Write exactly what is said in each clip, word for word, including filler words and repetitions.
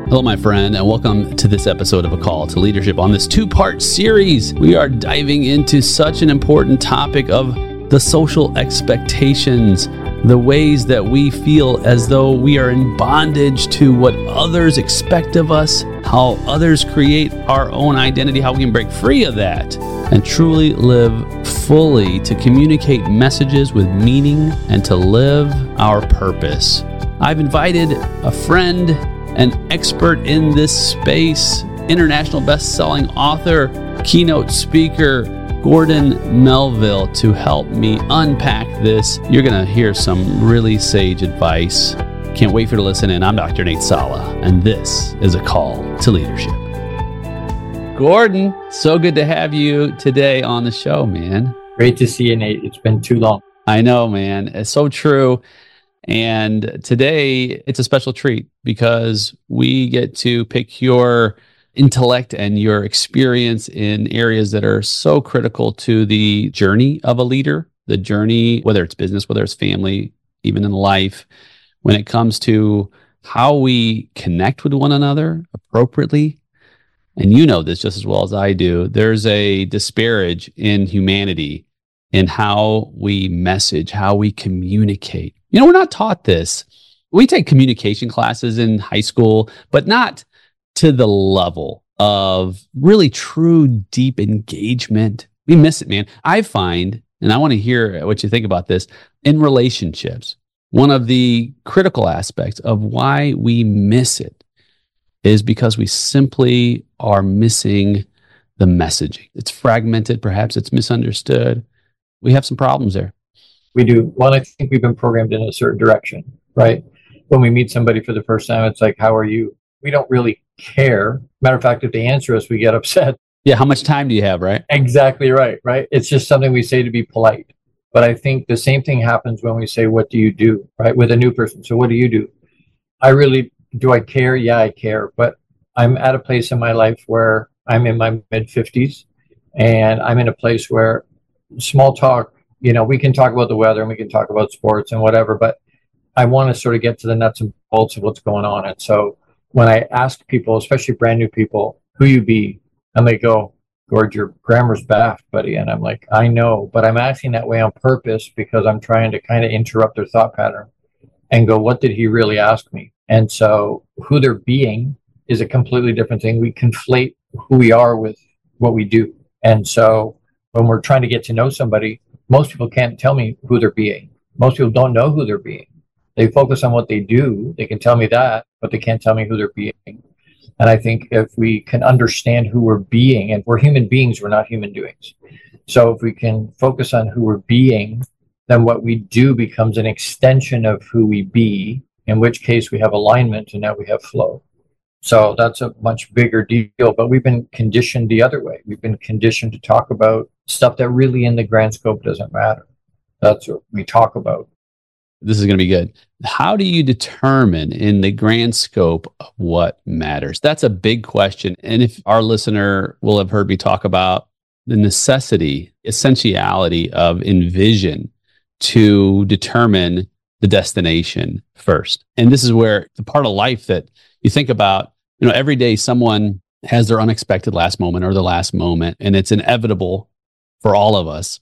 Hello, my friend, and welcome to this episode of A Call to Leadership. On this two-part series, we are diving into such an important topic of the social expectations, the ways that we feel as though we are in bondage to what others expect of us, how others create our own identity, how we can break free of that and truly live fully to communicate messages with meaning and to live our purpose. I've invited a friend, an expert in this space, international best-selling author, keynote speaker, Gordon Melville, to help me unpack this. You're going to hear some really sage advice. Can't wait for you to listen in. I'm Doctor Nate Sala, and this is A Call to Leadership. Gordon, so good to have you today on the show, man. Great to see you, Nate. It's been too long. I know, man. It's so true. And today it's a special treat because we get to pick your intellect and your experience in areas that are so critical to the journey of a leader, the journey, whether it's business, whether it's family, even in life, when it comes to how we connect with one another appropriately. And you know this just as well as I do. There's a disparage in humanity in how we message, how we communicate. You know, we're not taught this. We take communication classes in high school, but not to the level of really true, deep engagement. We miss it, man. I find, and I want to hear what you think about this, in relationships, one of the critical aspects of why we miss it is because we simply are missing the messaging. It's fragmented, perhaps it's misunderstood. We have some problems there. We do. Well, I think we've been programmed in a certain direction, right? When we meet somebody for the first time, it's like, how are you? We don't really care. Matter of fact, if they answer us, we get upset. Yeah, how much time do you have, right? Exactly right, right? It's just something we say to be polite. But I think the same thing happens when we say, what do you do, right? With a new person. So what do you do? I really, do I care? Yeah, I care. But I'm at a place in my life where I'm in my mid fifties and I'm in a place where small talk, you know, we can talk about the weather and we can talk about sports and whatever, but I want to sort of get to the nuts and bolts of what's going on. And so when I ask people, especially brand new people, who you be, and they go, Gord, your grammar's baffed, buddy. And I'm like, I know, but I'm asking that way on purpose because I'm trying to kind of interrupt their thought pattern and go, what did he really ask me? And so who they're being is a completely different thing. We conflate who we are with what we do. And so when we're trying to get to know somebody, most people can't tell me who they're being. Most people don't know who they're being. They focus on what they do. They can tell me that, but they can't tell me who they're being. And I think if we can understand who we're being, and we're human beings, we're not human doings. So if we can focus on who we're being, then what we do becomes an extension of who we be, in which case we have alignment and now we have flow. So that's a much bigger deal, but we've been conditioned the other way. We've been conditioned to talk about stuff that really in the grand scope doesn't matter. That's what we talk about. This is going to be good. How do you determine in the grand scope of what matters? That's a big question. And if our listener will have heard me talk about the necessity, essentiality of envision to determine the destination first. And this is where the part of life that you think about, you know, every day someone has their unexpected last moment or the last moment, and it's inevitable for all of us.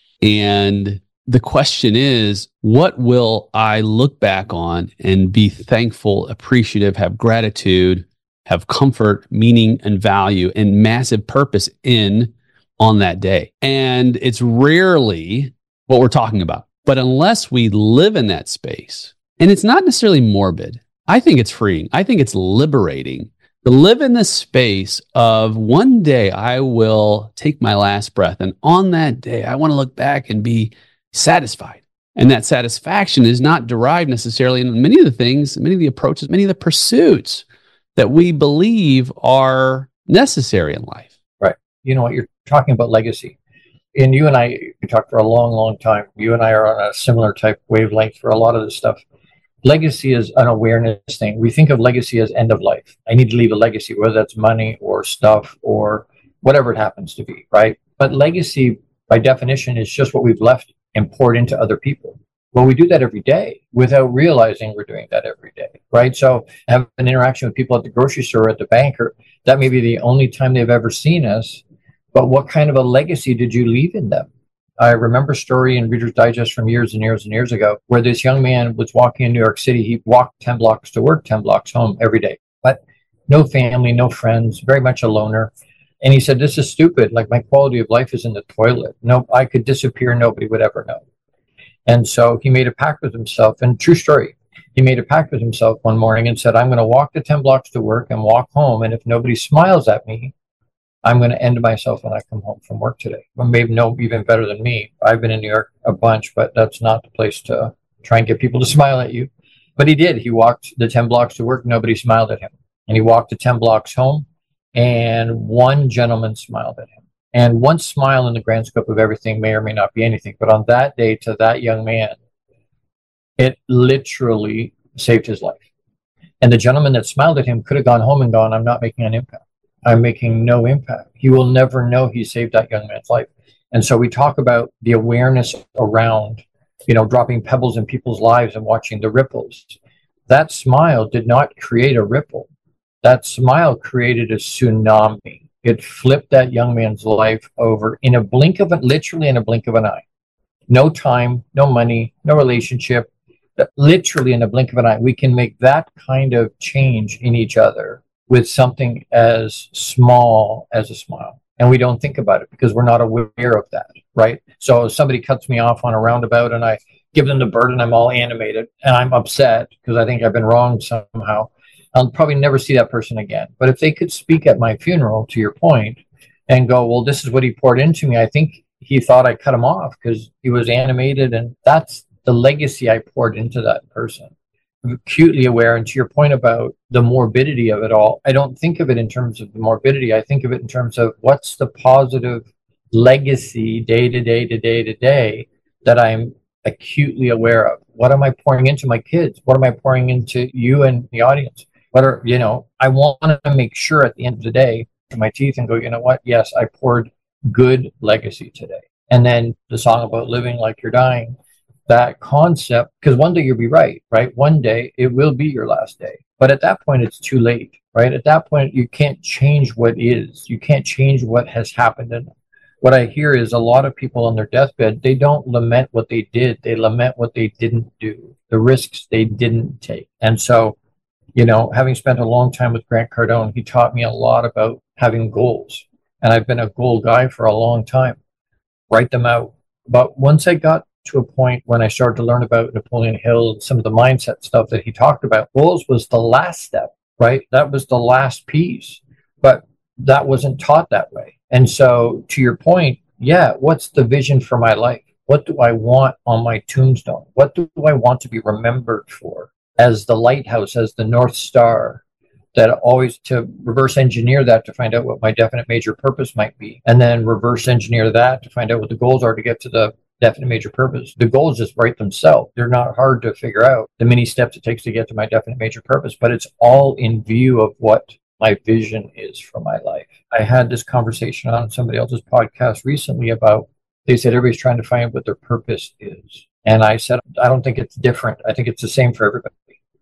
And the question is, what will I look back on and be thankful, appreciative, have gratitude, have comfort, meaning, and value, and massive purpose in on that day? And it's rarely what we're talking about. But unless we live in that space, and it's not necessarily morbid, I think it's freeing. I think it's liberating to live in this space of one day I will take my last breath. And on that day, I want to look back and be satisfied. And that satisfaction is not derived necessarily in many of the things, many of the approaches, many of the pursuits that we believe are necessary in life. Right. You know what? You're talking about legacy. And you and I, we talked for a long, long time. You and I are on a similar type wavelength for a lot of this stuff. Legacy is an awareness thing. We think of legacy as end of life. I need to leave a legacy, whether that's money or stuff or whatever it happens to be, right? But legacy, by definition, is just what we've left and poured into other people. Well, we do that every day without realizing we're doing that every day, right? So have an interaction with people at the grocery store or at the bank, or that may be the only time they've ever seen us. But what kind of a legacy did you leave in them? I remember a story in Reader's Digest from years and years and years ago where this young man was walking in New York City. He walked ten blocks to work, ten blocks home every day, but no family, no friends, very much a loner. And he said, this is stupid. Like, my quality of life is in the toilet. No, I could disappear. Nobody would ever know. And so he made a pact with himself, and true story, he made a pact with himself one morning and said, I'm going to walk the ten blocks to work and walk home. And if nobody smiles at me, I'm going to end myself when I come home from work today. Well, maybe no, even better than me. I've been in New York a bunch, but that's not the place to try and get people to smile at you. But he did. He walked the ten blocks to work. Nobody smiled at him. And he walked the ten blocks home, and one gentleman smiled at him. And one smile in the grand scope of everything may or may not be anything. But on that day, to that young man, it literally saved his life. And the gentleman that smiled at him could have gone home and gone, I'm not making an impact. I'm making no impact. He will never know he saved that young man's life. And so we talk about the awareness around, you know, dropping pebbles in people's lives and watching the ripples. That smile did not create a ripple. That smile created a tsunami. It flipped that young man's life over in a blink of it, literally in a blink of an eye. No time, no money, no relationship. Literally in a blink of an eye, we can make that kind of change in each other with something as small as a smile. And we don't think about it because we're not aware of that, right? So if somebody cuts me off on a roundabout and I give them the bird and I'm all animated and I'm upset because I think I've been wronged somehow, I'll probably never see that person again. But if they could speak at my funeral, to your point, and go, well, this is what he poured into me, I think he thought I cut him off because he was animated, and that's the legacy I poured into that person. I'm acutely aware, and to your point about the morbidity of it all, I don't think of it in terms of the morbidity. I think of it in terms of what's the positive legacy day to day to day to day that I'm acutely aware of. What am I pouring into my kids? What am I pouring into you and the audience? What are, you know, I want to make sure at the end of the day, to my teeth and go, you know what? Yes, I poured good legacy today. And then the song about living like you're dying, that concept, because one day you'll be right, right? One day it will be your last day. But at that point, it's too late, right? At that point, you can't change what is. You can't change what has happened. And what I hear is a lot of people on their deathbed, they don't lament what they did. They lament what they didn't do, the risks they didn't take. And so, you know, having spent a long time with Grant Cardone, he taught me a lot about having goals. And I've been a goal guy for a long time. Write them out. But once I got to a point when I started to learn about Napoleon Hill and some of the mindset stuff that he talked about, goals was the last step, right? That was the last piece. But that wasn't taught that way. And so to your point, yeah, what's the vision for my life? What do I want on my tombstone? What do I want to be remembered for? As the lighthouse, as the North Star, that always to reverse engineer that to find out what my definite major purpose might be, and then reverse engineer that to find out what the goals are to get to the definite major purpose. The goals just write themselves. They're not hard to figure out, the many steps it takes to get to my definite major purpose, but it's all in view of what my vision is for my life. I had this conversation on somebody else's podcast recently about, they said everybody's trying to find what their purpose is. And I said, I don't think it's different. I think it's the same for everybody.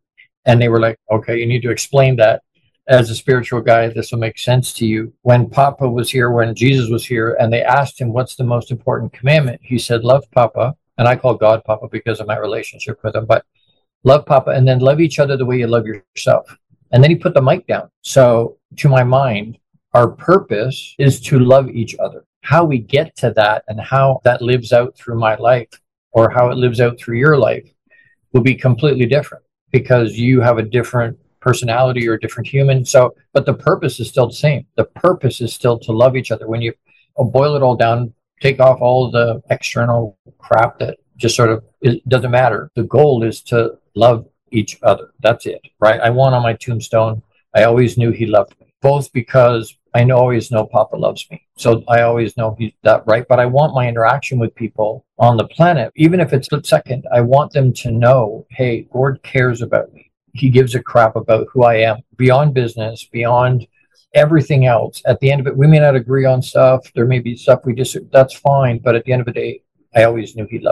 And they were like, okay, you need to explain that. As a spiritual guy, this will make sense to you. When Papa was here, when Jesus was here, and they asked him, what's the most important commandment? He said, love Papa. And I call God Papa because of my relationship with him. But love Papa, and then love each other the way you love yourself. And then he put the mic down. So to my mind, our purpose is to love each other. How we get to that and how that lives out through my life or how it lives out through your life will be completely different, because you have a different personality or a different human. So, but the purpose is still the same. The purpose is still to love each other. When you boil it all down, take off all the external crap that just sort of it doesn't matter. The goal is to love each other. That's it, right? I want on my tombstone, I always knew he loved me, both because I know, always know Papa loves me. So I always know he's that, right? But I want my interaction with people on the planet, even if it's a split second, I want them to know, hey, Gord cares about me. He gives a crap about who I am, beyond business, beyond everything else. At the end of it, we may not agree on stuff. There may be stuff we disagree. That's fine. But at the end of the day, I always knew he loved me.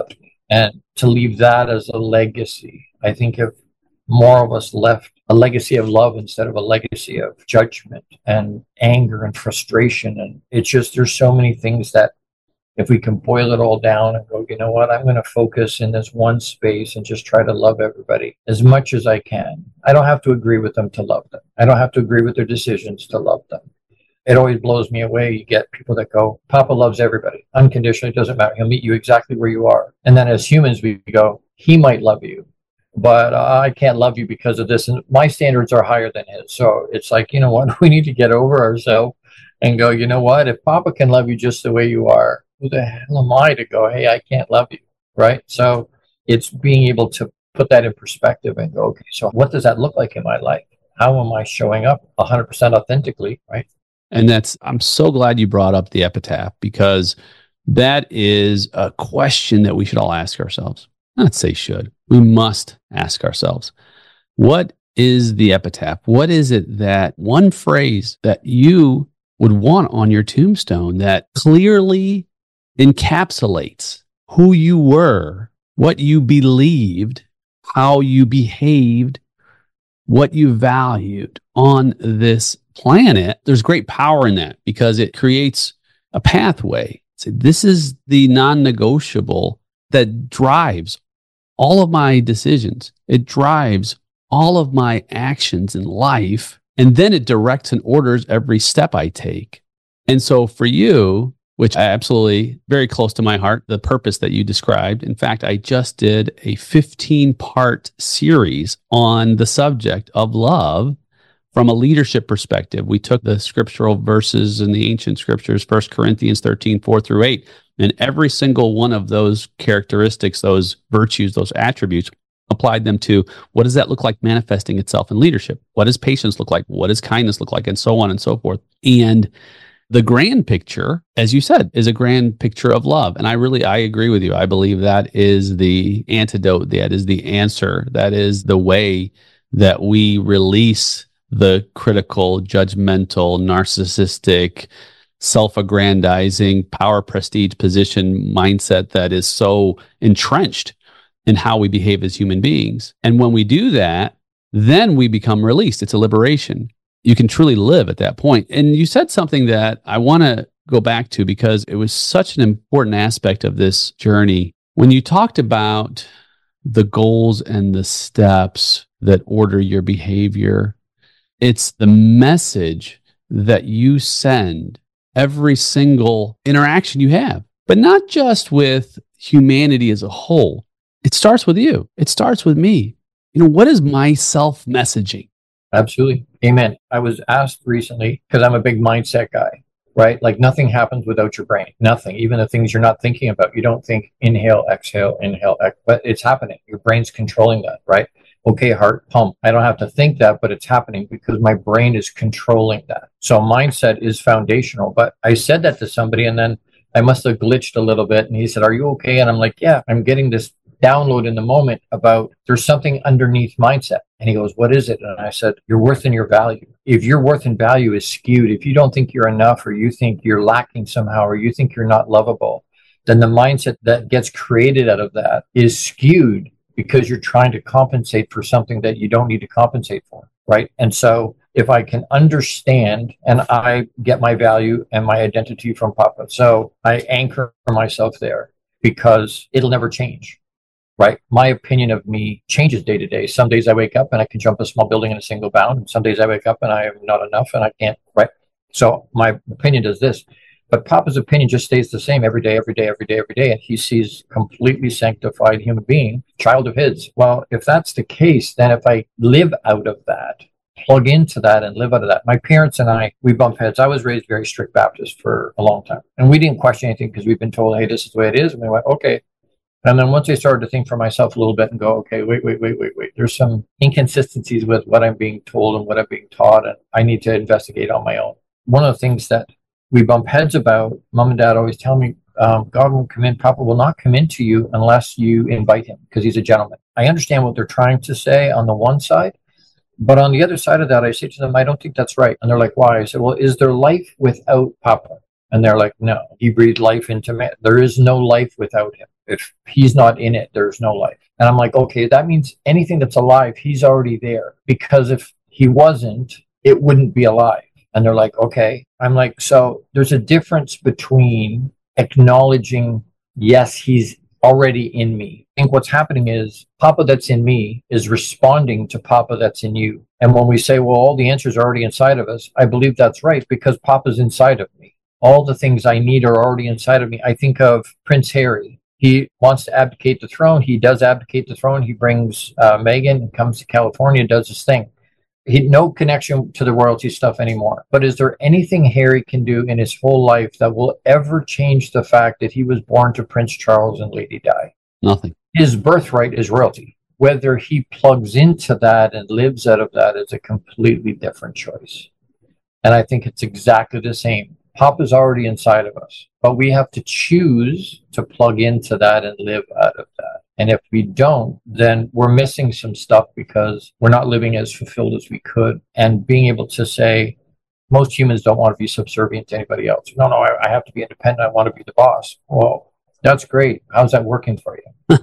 And to leave that as a legacy, I think if more of us left a legacy of love instead of a legacy of judgment and anger and frustration. And it's just, there's so many things that if we can boil it all down and go, you know what, I'm going to focus in this one space and just try to love everybody as much as I can. I don't have to agree with them to love them. I don't have to agree with their decisions to love them. It always blows me away. You get people that go, Papa loves everybody unconditionally. It doesn't matter. He'll meet you exactly where you are. And then as humans, we go, he might love you, but uh, I can't love you because of this. And my standards are higher than his. So it's like, you know what? We need to get over ourselves and go, you know what? If Papa can love you just the way you are, who the hell am I to go, hey, I can't love you, right? So it's being able to put that in perspective and go, okay, so what does that look like in my life? How am I showing up one hundred percent authentically, right? And that's, I'm so glad you brought up the epitaph, because that is a question that we should all ask ourselves. Not say should, we must ask ourselves. What is the epitaph? What is it, that one phrase that you would want on your tombstone that clearly encapsulates who you were, what you believed, how you behaved, what you valued on this planet? There's great power in that, because it creates a pathway. So this is the non-negotiable that drives all of my decisions. It drives all of my actions in life, and then it directs and orders every step I take. And so for you, which I absolutely very close to my heart, the purpose that you described. In fact, I just did a fifteen part series on the subject of love from a leadership perspective. We took the scriptural verses in the ancient scriptures, First Corinthians thirteen, four through eight, and every single one of those characteristics, those virtues, those attributes, applied them to what does that look like manifesting itself in leadership? What does patience look like? What does kindness look like? And so on and so forth. And the grand picture, as you said, is a grand picture of love. And I really, I agree with you. I believe that is the antidote. That is the answer. That is the way that we release the critical, judgmental, narcissistic, self-aggrandizing, power, prestige, position mindset that is so entrenched in how we behave as human beings. And when we do that, then we become released. It's a liberation. You can truly live at that point. And you said something that I want to go back to, because it was such an important aspect of this journey. When you talked about the goals and the steps that order your behavior, it's the message that you send every single interaction you have, but not just with humanity as a whole. It starts with you. It starts with me. You know, what is my self-messaging? Absolutely. Amen. I was asked recently, because I'm a big mindset guy, right? Like nothing happens without your brain. Nothing. Even the things you're not thinking about. You don't think inhale, exhale, inhale, exhale, but it's happening. Your brain's controlling that, right? Okay, heart pump. I don't have to think that, but it's happening because my brain is controlling that. So mindset is foundational. But I said that to somebody, and then I must have glitched a little bit. And he said, are you okay? And I'm like, yeah, I'm getting this download in the moment about there's something underneath mindset. And he goes, what is it? And I said, your worth and your value. If your worth and value is skewed, if you don't think you're enough, or you think you're lacking somehow, or you think you're not lovable, then the mindset that gets created out of that is skewed, because you're trying to compensate for something that you don't need to compensate for, right? And so if I can understand, and I get my value and my identity from Papa, so I anchor myself there, because it'll never change. Right? My opinion of me changes day to day. Some days I wake up and I can jump a small building in a single bound. And some days I wake up and I am not enough and I can't, right? So my opinion does this. But Papa's opinion just stays the same every day, every day, every day, every day. And he sees completely sanctified human being, child of his. Well, if that's the case, then if I live out of that, plug into that and live out of that. My parents and I, we bump heads. I was raised very strict Baptist for a long time. And we didn't question anything because we've been told, hey, this is the way it is. And we went, okay. And then once I started to think for myself a little bit and go, okay, wait, wait, wait, wait, wait. There's some inconsistencies with what I'm being told and what I'm being taught, and I need to investigate on my own. One of the things that we bump heads about, Mom and Dad always tell me, um, God won't come in, Papa will not come into you unless you invite him, because he's a gentleman. I understand what they're trying to say on the one side, but on the other side of that, I say to them, I don't think that's right. And they're like, why? I said, well, is there life without Papa? And they're like, no, he breathed life into man. There is no life without him. If he's not in it, there's no life. And I'm like, okay, that means anything that's alive, he's already there. Because if he wasn't, it wouldn't be alive. And they're like, okay. I'm like, so there's a difference between acknowledging, yes, he's already in me. I think what's happening is Papa that's in me is responding to Papa that's in you. And when we say, well, all the answers are already inside of us, I believe that's right, because Papa's inside of me. All the things I need are already inside of me. I think of Prince Harry. He wants to abdicate the throne. He does abdicate the throne. He brings uh, Meghan and comes to California, does his thing. He no connection to the royalty stuff anymore. But is there anything Harry can do in his whole life that will ever change the fact that he was born to Prince Charles and Lady Di? Nothing. His birthright is royalty. Whether he plugs into that and lives out of that is a completely different choice. And I think it's exactly the same. Papa's already inside of us, but we have to choose to plug into that and live out of that. And if we don't, then we're missing some stuff because we're not living as fulfilled as we could. And being able to say, most humans don't want to be subservient to anybody else. No, no, I, I have to be independent. I want to be the boss. Well, that's great. How's that working for you?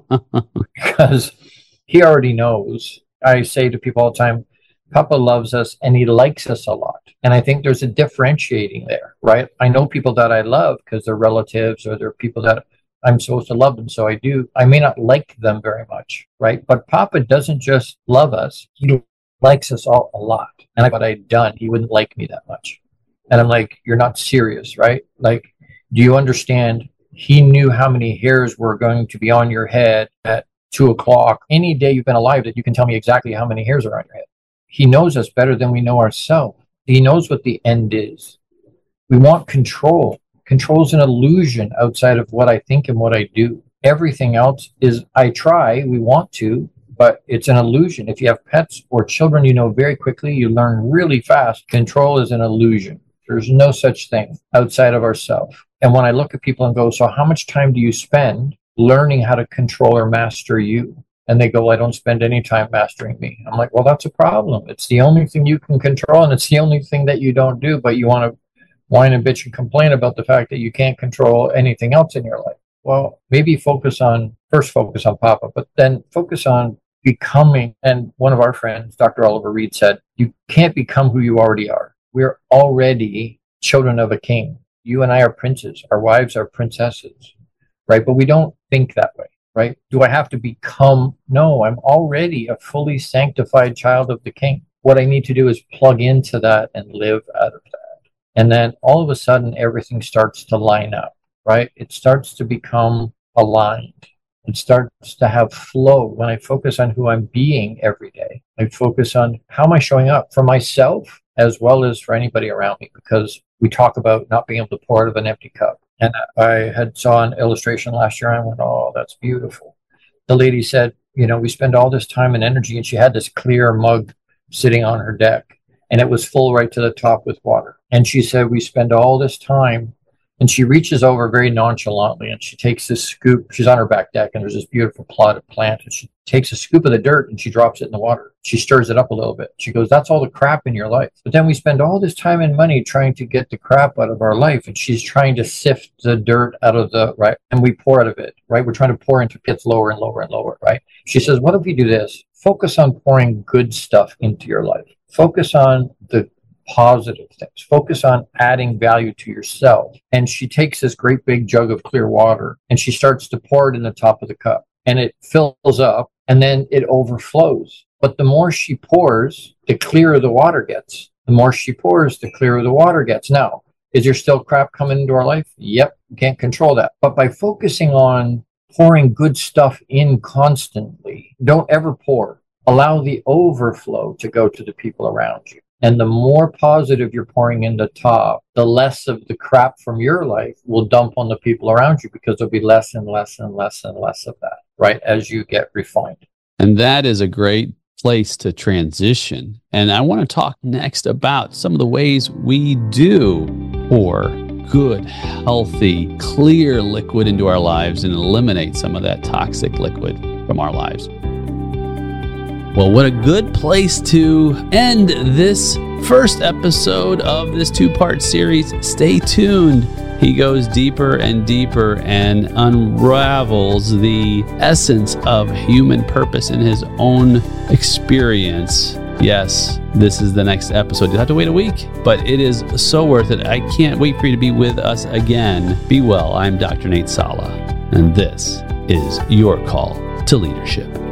Because he already knows. I say to people all the time, Papa loves us and he likes us a lot. And I think there's a differentiating there, right? I know people that I love because they're relatives or they're people that I'm supposed to love them, so I do. I may not like them very much, right? But Papa doesn't just love us. He likes us all a lot. And what I'd done, he wouldn't like me that much. And I'm like, you're not serious, right? Like, do you understand? He knew how many hairs were going to be on your head at two o'clock. Any day you've been alive that you can tell me exactly how many hairs are on your head. He knows us better than we know ourselves. He knows what the end is. We want control. Control is an illusion outside of what I think and what I do. Everything else is, I try, we want to, but it's an illusion. If you have pets or children, you know very quickly, you learn really fast. Control is an illusion. There's no such thing outside of ourselves. And when I look at people and go, so how much time do you spend learning how to control or master you? And they go, well, I don't spend any time mastering me. I'm like, well, that's a problem. It's the only thing you can control, and it's the only thing that you don't do, but you want to whine and bitch and complain about the fact that you can't control anything else in your life. Well, maybe focus on, first focus on Papa, but then focus on becoming. And one of our friends, Doctor Oliver Reed, said, you can't become who you already are. We're already children of a king. You and I are princes. Our wives are princesses, right? But we don't think that way, right? Do I have to become? No, I'm already a fully sanctified child of the king. What I need to do is plug into that and live out of that. And then all of a sudden, everything starts to line up, right? It starts to become aligned. It starts to have flow. When I focus on who I'm being every day, I focus on how am I showing up for myself as well as for anybody around me, because we talk about not being able to pour out of an empty cup. And I had saw an illustration last year and I went, oh, that's beautiful. The lady said, you know, we spend all this time and energy, and she had this clear mug sitting on her deck, and it was full right to the top with water. And she said, we spend all this time, and she reaches over very nonchalantly and she takes this scoop. She's on her back deck and there's this beautiful plotted plant, and she takes a scoop of the dirt and she drops it in the water. She stirs it up a little bit. She goes, that's all the crap in your life. But then we spend all this time and money trying to get the crap out of our life, and she's trying to sift the dirt out of the, right? And we pour out of it, right? We're trying to pour into pits lower and lower and lower, right? She says, what if we do this? Focus on pouring good stuff into your life. Focus on the positive things. Focus on adding value to yourself. And she takes this great big jug of clear water and she starts to pour it in the top of the cup, and it fills up and then it overflows. But the more she pours, the clearer the water gets. The more she pours, the clearer the water gets. Now, is there still crap coming into our life? Yep, we can't control that. But by focusing on pouring good stuff in constantly, don't ever pour. Allow the overflow to go to the people around you. And the more positive you're pouring in the top, the less of the crap from your life will dump on the people around you, because there'll be less and less and less and less of that, right? As you get refined. And that is a great place to transition. And I want to talk next about some of the ways we do pour good, healthy, clear liquid into our lives and eliminate some of that toxic liquid from our lives. Well, what a good place to end this first episode of this two-part series. Stay tuned he goes deeper and deeper and unravels the essence of human purpose in his own experience. Yes, this is the next episode. You'll have to wait a week, but it is so worth it. I can't wait for you to be with us again. Be well. I'm Doctor Nate Sala, and this is your call to leadership.